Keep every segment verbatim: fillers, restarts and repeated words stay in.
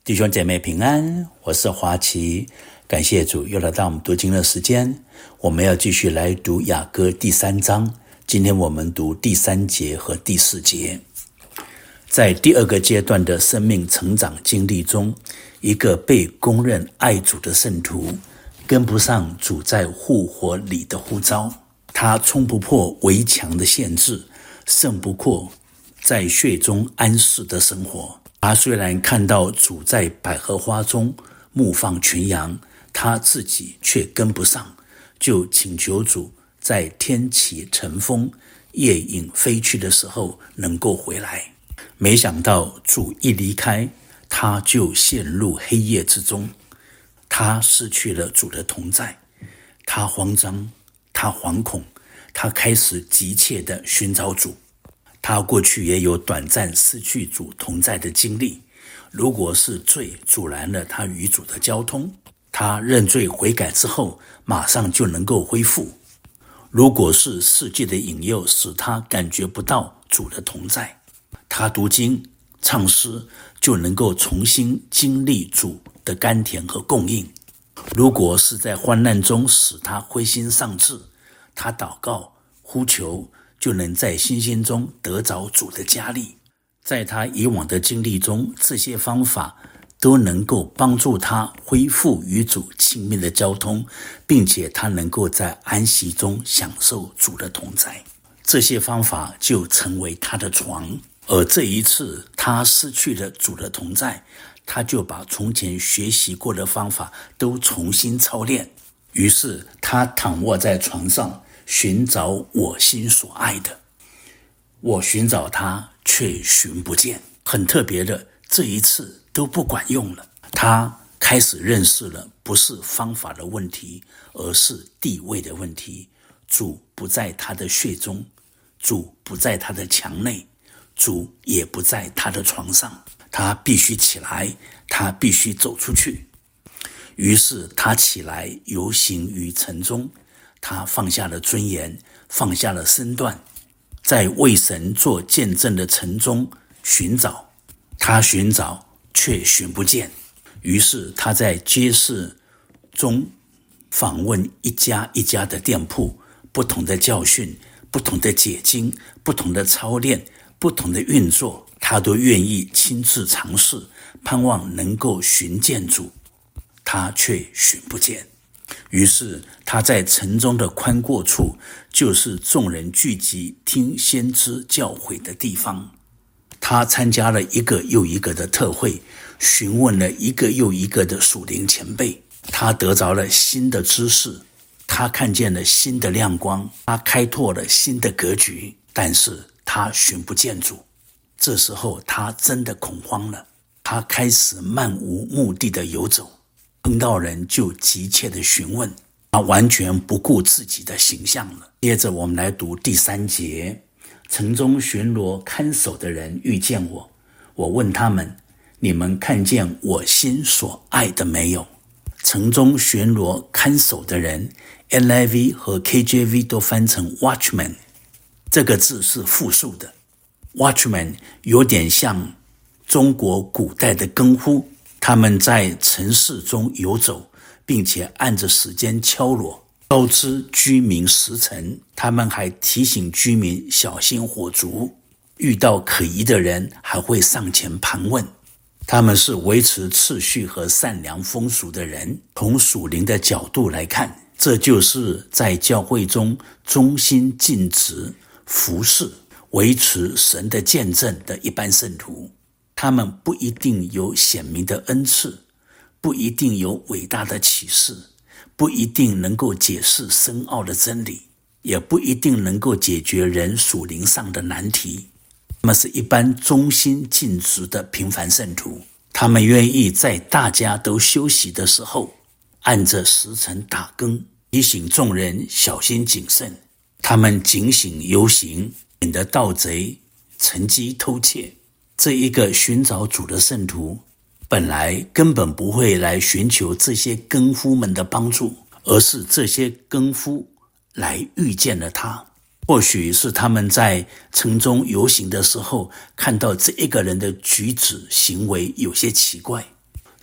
弟兄姐妹平安，我是华奇，感谢主又来到我们读经的时间。我们要继续来读雅歌第三章，今天我们读第三节和第四节。在第二个阶段的生命成长经历中，一个被公认爱主的圣徒跟不上主在复活里的呼召，他冲不破围墙的限制，胜不过在血中安适的生活。他虽然看到主在百合花中牧放群羊，他自己却跟不上，就请求主在天起晨风、夜影飞去的时候能够回来。没想到主一离开，他就陷入黑夜之中，他失去了主的同在，他慌张，他惶恐，他开始急切地寻找主。他过去也有短暂失去主同在的经历，如果是罪阻拦了他与主的交通，他认罪悔改之后马上就能够恢复；如果是世界的引诱使他感觉不到主的同在，他读经唱诗就能够重新经历主的甘甜和供应；如果是在患难中使他灰心丧志，他祷告呼求就能在信心中得着主的加力。在他以往的经历中，这些方法都能够帮助他恢复与主亲密的交通，并且他能够在安息中享受主的同在。这些方法就成为他的床，而这一次他失去了主的同在，他就把从前学习过的方法都重新操练。于是他躺卧在床上，寻找我心所爱的，我寻找他却寻不见。很特别的，这一次都不管用了。他开始认识了不是方法的问题，而是地位的问题。主不在他的血中，主不在他的墙内，主也不在他的床上。他必须起来，他必须走出去。于是他起来游行于城中，他放下了尊严，放下了身段，在为神做见证的城中寻找。他寻找却寻不见，于是他在街市中访问一家一家的店铺，不同的教训，不同的解经，不同的操练，不同的运作，他都愿意亲自尝试，盼望能够寻见主，他却寻不见。于是他在城中的宽阔处，就是众人聚集听先知教诲的地方。他参加了一个又一个的特会，询问了一个又一个的属灵前辈，他得着了新的知识，他看见了新的亮光，他开拓了新的格局，但是他寻不见主。这时候他真的恐慌了，他开始漫无目的的游走，碰到人就急切的询问，他完全不顾自己的形象了。接着我们来读第三节。城中巡逻看守的人遇见我，我问他们，你们看见我心所爱的没有？城中巡逻看守的人 N I V 和 K J V 都翻成 Watchman， 这个字是复数的。 Watchman 有点像中国古代的更夫，他们在城市中游走，并且按着时间敲锣，告知居民时辰。他们还提醒居民小心火烛，遇到可疑的人还会上前盘问。他们是维持秩序和善良风俗的人。从属灵的角度来看，这就是在教会中忠心尽职、服侍、维持神的见证的一般圣徒。他们不一定有显明的恩赐，不一定有伟大的启示，不一定能够解释深奥的真理，也不一定能够解决人属灵上的难题。他们是一般忠心尽职的平凡圣徒，他们愿意在大家都休息的时候，按着时辰打更，提醒众人小心谨慎。他们警醒游行，免得盗贼乘机偷窃。这一个寻找主的圣徒，本来根本不会来寻求这些更夫们的帮助，而是这些更夫来遇见了他。或许是他们在城中游行的时候，看到这一个人的举止行为有些奇怪，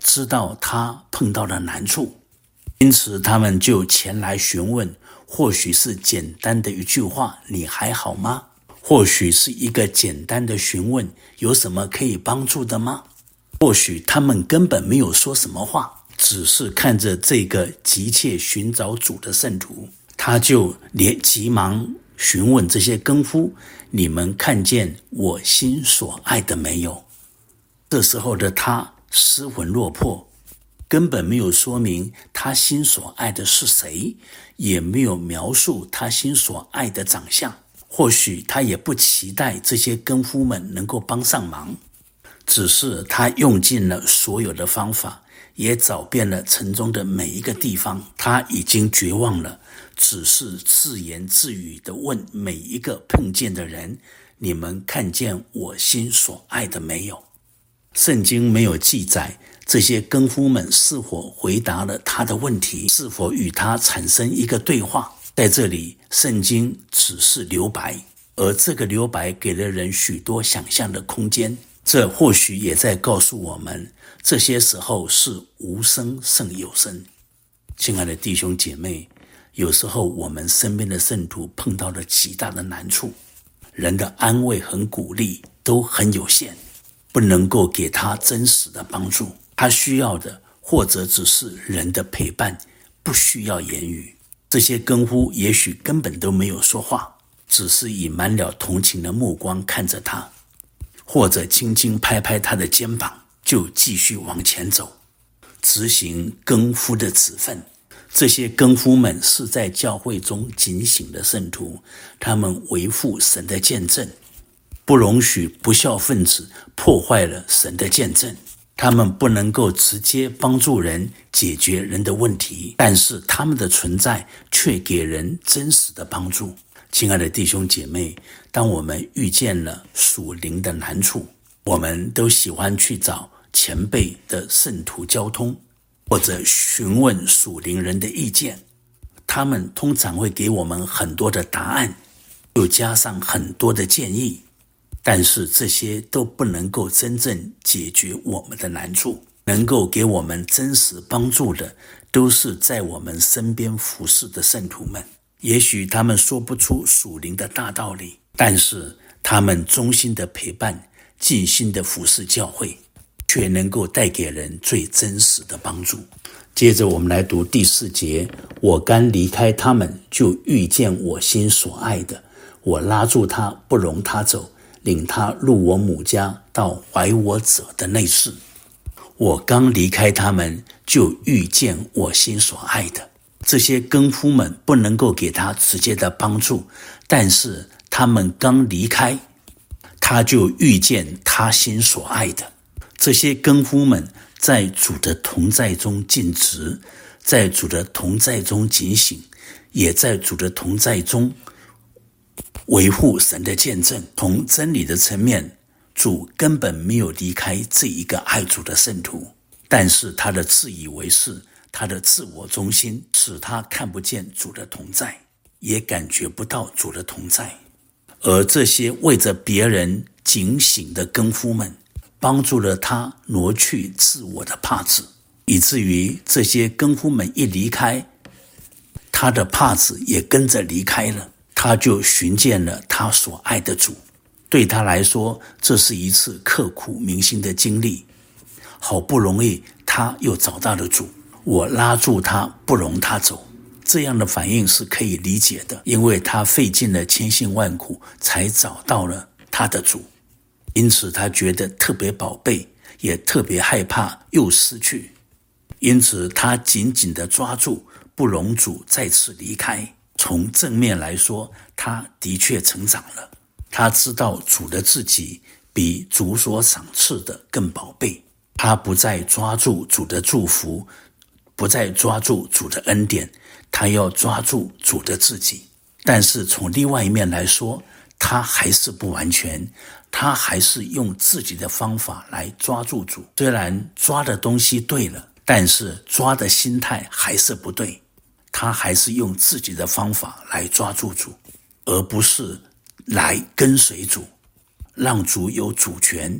知道他碰到了难处，因此他们就前来询问，或许是简单的一句话，你还好吗？或许是一个简单的询问，有什么可以帮助的吗？或许他们根本没有说什么话，只是看着这个急切寻找主的圣徒，他就连急忙询问这些更夫，你们看见我心所爱的没有？这时候的他失魂落魄，根本没有说明他心所爱的是谁，也没有描述他心所爱的长相。或许他也不期待这些更夫们能够帮上忙，只是他用尽了所有的方法，也找遍了城中的每一个地方，他已经绝望了，只是自言自语地问每一个碰见的人，你们看见我心所爱的没有？圣经没有记载这些更夫们是否回答了他的问题，是否与他产生一个对话。在这里，圣经只是留白，而这个留白给了人许多想象的空间。这或许也在告诉我们，这些时候是无声胜有声。亲爱的弟兄姐妹，有时候我们身边的圣徒碰到了极大的难处，人的安慰和鼓励都很有限，不能够给他真实的帮助。他需要的或者只是人的陪伴，不需要言语。这些更夫也许根本都没有说话，只是以满了同情的目光看着他，或者轻轻拍拍他的肩膀，就继续往前走，执行更夫的职分。这些更夫们是在教会中警醒的圣徒，他们维护神的见证，不容许不孝分子破坏了神的见证。他们不能够直接帮助人解决人的问题，但是他们的存在却给人真实的帮助。亲爱的弟兄姐妹，当我们遇见了属灵的难处，我们都喜欢去找前辈的圣徒交通，或者询问属灵人的意见。他们通常会给我们很多的答案，又加上很多的建议，但是这些都不能够真正解决我们的难处。能够给我们真实帮助的，都是在我们身边服侍的圣徒们。也许他们说不出属灵的大道理，但是他们忠心的陪伴，尽心的服侍教会，却能够带给人最真实的帮助。接着我们来读第四节，我刚离开他们，就遇见我心所爱的，我拉住他，不容他走，领他入我母家，到怀我者的内室。我刚离开他们，就遇见我心所爱的。这些更夫们不能够给他直接的帮助，但是他们刚离开，他就遇见他心所爱的。这些更夫们在主的同在中尽职，在主的同在中警醒，也在主的同在中维护神的见证。从真理的层面，主根本没有离开这一个爱主的圣徒，但是他的自以为是，他的自我中心，使他看不见主的同在，也感觉不到主的同在。而这些为着别人警醒的更夫们，帮助了他挪去自我的帕子，以至于这些更夫们一离开，他的帕子也跟着离开了，他就寻见了他所爱的主。对他来说，这是一次刻骨铭心的经历。好不容易他又找到了主，我拉住他，不容他走。这样的反应是可以理解的，因为他费尽了千辛万苦才找到了他的主，因此他觉得特别宝贝，也特别害怕又失去，因此他紧紧地抓住，不容主再次离开。从正面来说，他的确成长了，他知道主的自己比主所赏赐的更宝贝，他不再抓住主的祝福，不再抓住主的恩典，他要抓住主的自己。但是从另外一面来说，他还是不完全，他还是用自己的方法来抓住主。虽然抓的东西对了，但是抓的心态还是不对，他还是用自己的方法来抓住主，而不是来跟随主，让主有主权，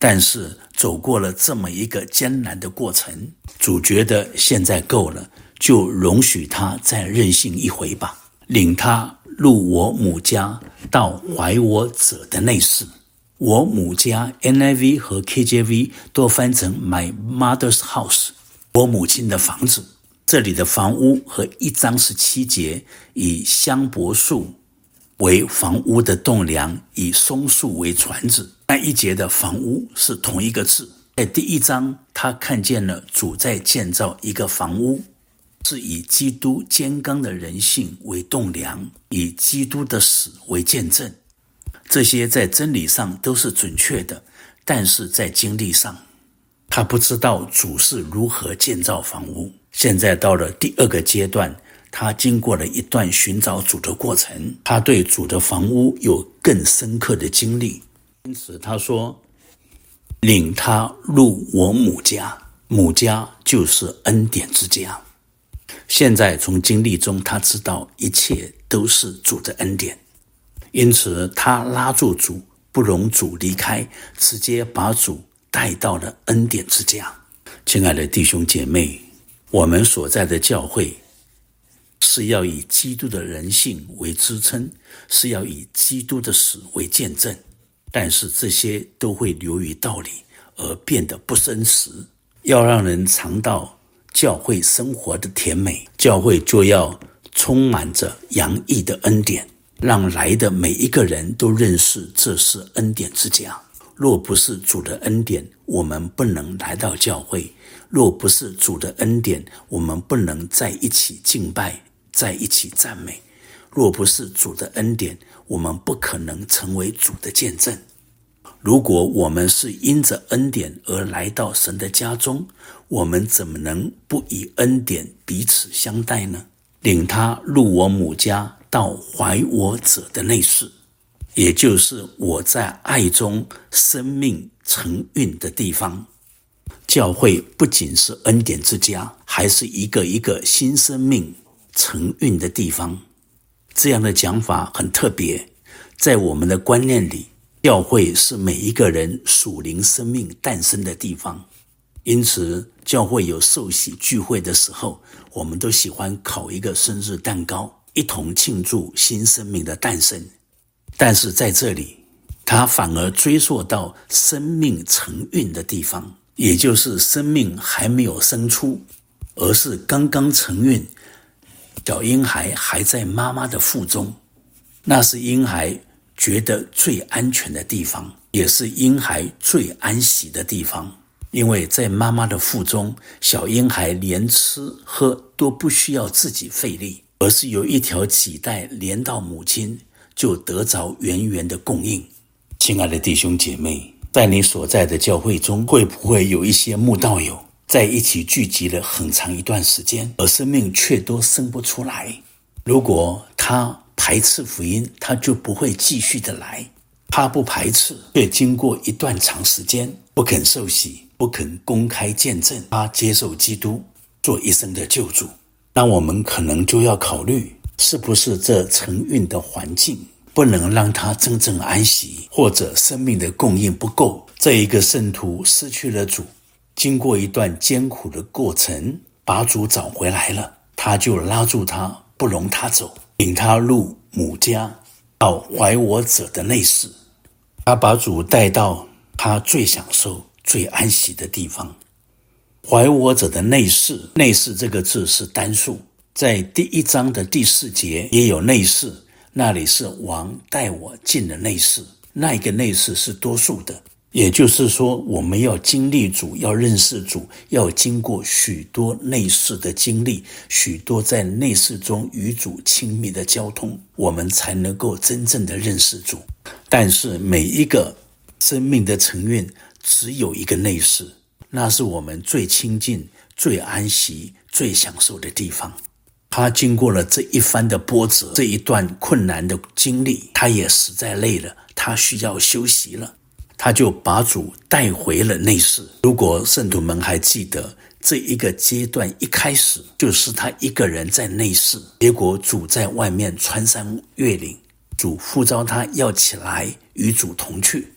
但是走过了这么一个艰难的过程，主觉得现在够了，就容许他再任性一回吧，领他入我母家，到怀我者的内室。我母家 N I V 和 K J V 都翻成 My Mother's House， 我母亲的房子。这里的房屋和一章十七节以香柏树为房屋的栋梁，以松树为椽子。那一节的房屋是同一个字。在第一章，他看见了主在建造一个房屋，是以基督坚刚的人性为栋梁，以基督的死为见证。这些在真理上都是准确的，但是在经历上，他不知道主是如何建造房屋。现在到了第二个阶段，他经过了一段寻找主的过程，他对主的房屋有更深刻的经历。因此他说，领他入我母家，母家就是恩典之家。现在从经历中，他知道一切都是主的恩典，因此他拉住主，不容主离开，直接把主带到了恩典之家。亲爱的弟兄姐妹，我们所在的教会是要以基督的人性为支撑，是要以基督的死为见证，但是这些都会流于道理而变得不真实。要让人尝到教会生活的甜美，教会就要充满着洋溢的恩典，让来的每一个人都认识这是恩典之家。若不是主的恩典，我们不能来到教会；若不是主的恩典，我们不能在一起敬拜，在一起赞美；若不是主的恩典，我们不可能成为主的见证。如果我们是因着恩典而来到神的家中，我们怎么能不以恩典彼此相待呢？领他入我母家，到怀我者的内室，也就是我在爱中生命承运的地方。教会不仅是恩典之家，还是一个一个新生命承运的地方。这样的讲法很特别，在我们的观念里，教会是每一个人属灵生命诞生的地方。因此教会有受洗聚会的时候，我们都喜欢烤一个生日蛋糕，一同庆祝新生命的诞生。但是在这里，它反而追溯到生命承运的地方，也就是生命还没有生出，而是刚刚承运，小婴孩还在妈妈的腹中。那是婴孩觉得最安全的地方，也是婴孩最安息的地方。因为在妈妈的腹中，小婴孩连吃喝都不需要自己费力，而是由一条脐带连到母亲，就得着源源的供应。亲爱的弟兄姐妹，在你所在的教会中，会不会有一些慕道友在一起聚集了很长一段时间，而生命却都生不出来？如果他排斥福音，他就不会继续的来。他不排斥，却经过一段长时间不肯受洗，不肯公开见证他接受基督做一生的救主，那我们可能就要考虑，是不是这承运的环境不能让他真正安息，或者生命的供应不够。这一个圣徒失去了主，经过一段艰苦的过程，把主找回来了，他就拉住他，不容他走，领他入母家，到怀我者的内室。他把主带到他最享受最安息的地方。怀我者的内室，内室这个字是单数，在第一章的第四节也有内室，那里是王带我进了内室，那一个内室是多数的。也就是说，我们要经历主，要认识主，要经过许多内室的经历，许多在内室中与主亲密的交通，我们才能够真正的认识主。但是每一个生命的承运只有一个内室，那是我们最亲近、最安息、最享受的地方。他经过了这一番的波折，这一段困难的经历，他也实在累了，他需要休息了，他就把主带回了内室。如果圣徒们还记得，这一个阶段一开始就是他一个人在内室，结果主在外面穿山越岭，主呼召他要起来与主同去。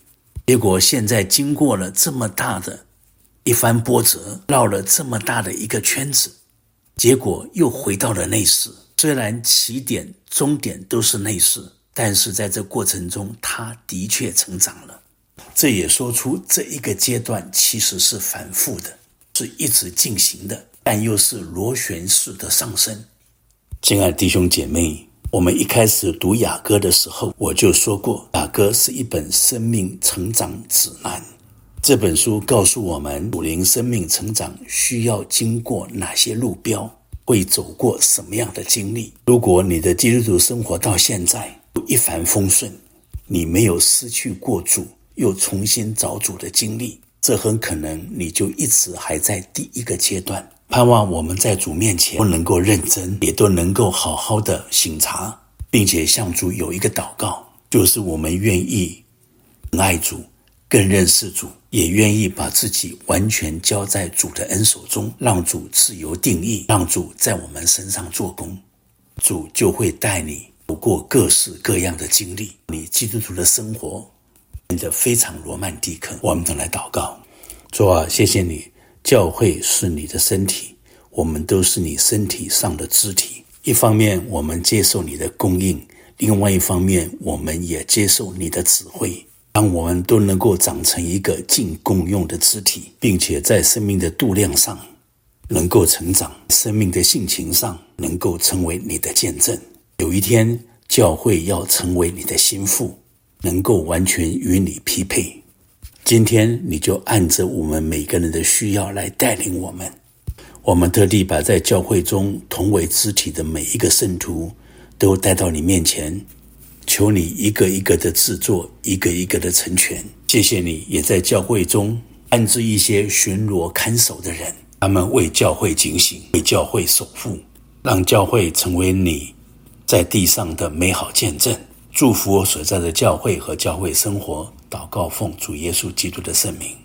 结果现在经过了这么大的一番波折，绕了这么大的一个圈子，结果又回到了内室。虽然起点终点都是内室，但是在这过程中他的确成长了。这也说出这一个阶段其实是反复的，是一直进行的，但又是螺旋式的上升。亲爱的弟兄姐妹，我们一开始读雅歌的时候，我就说过，雅歌是一本生命成长指南。这本书告诉我们，属灵生命成长需要经过哪些路标，会走过什么样的经历。如果你的基督徒生活到现在一帆风顺，你没有失去过主又重新找主的经历，这很可能你就一直还在第一个阶段。盼望我们在主面前都能够认真，也都能够好好的省察，并且向主有一个祷告，就是我们愿意更爱主，更认识主，也愿意把自己完全交在主的恩手中，让主自由定义，让主在我们身上做工。主就会带你走过各式各样的经历，你基督徒的生活变得非常罗曼蒂克。我们都来祷告。主啊，谢谢你，教会是你的身体，我们都是你身体上的肢体。一方面我们接受你的供应，另外一方面我们也接受你的指挥，让我们都能够长成一个尽共用的肢体，并且在生命的度量上能够成长，生命的性情上能够成为你的见证。有一天教会要成为你的心腹，能够完全与你匹配。今天你就按着我们每个人的需要来带领我们。我们特地把在教会中同为肢体的每一个圣徒都带到你面前，求你一个一个的制作，一个一个的成全。谢谢你也在教会中安置一些巡逻看守的人，他们为教会警醒，为教会守护，让教会成为你在地上的美好见证。祝福我所在的教会和教会生活，祷告奉主耶稣基督的圣名。